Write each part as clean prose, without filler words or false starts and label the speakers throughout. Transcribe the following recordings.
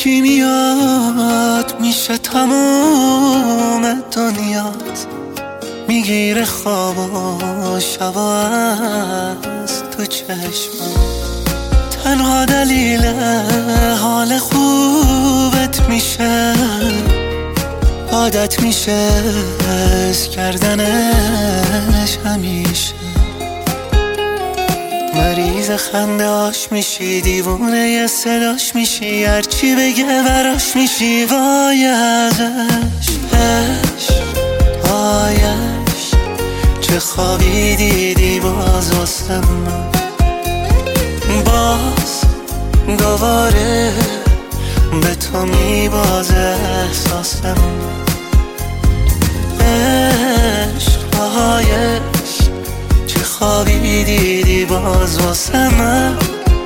Speaker 1: یکی میاد میشه تموم دنیات، میگیره خواب و شبا از تو چشم. تنها دلیل حال خوبت میشه، عادت میشه حس کردنش همیشه. مریض خنده هاش میشی، دیوونه صداش میشی، هرچی بگه براش میشی. وای ازش وایش، چه خوابی دیدی باز واسه من، باز دوباره به تو میبازه احساس من. عشق چه خوابی دیدی باز واسه من،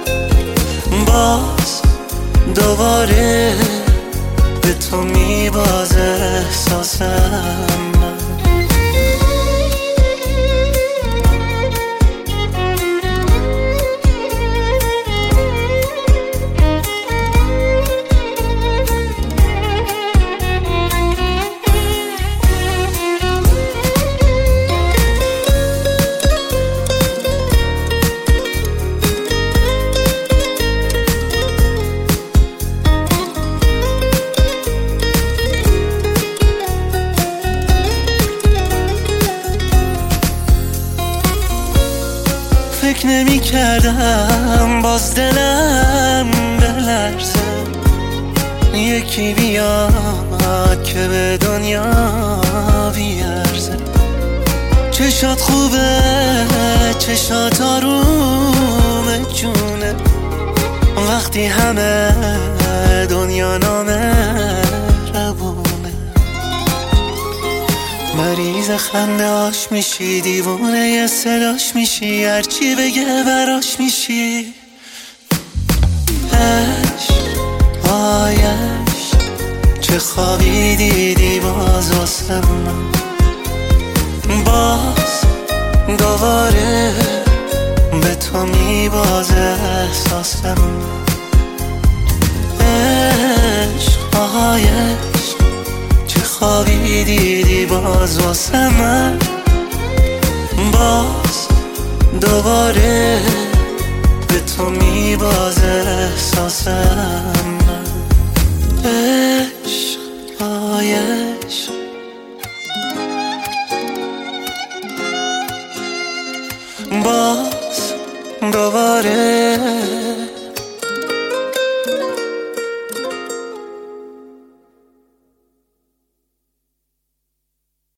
Speaker 1: باز دوباره به تو میبازه احساس من. فکر نمی کردم باز دلم بلرزه، یکی بیاد که به دنیا بیارزه. چشات خوبه، چشات آروم جونه، وقتی همه دنیا نامه ربونه. مریض خنده هاش میشی، دیوونه صداش میشی، هرچی بگه براش میشی. عشق چه خوابی دیدی باز واسه من، باز دوباره به تو میبازه احساس من. عشق چه خوابی دیدی باز واسه من، باز دوباره به تو میبازه احساس من. عشق باز دوباره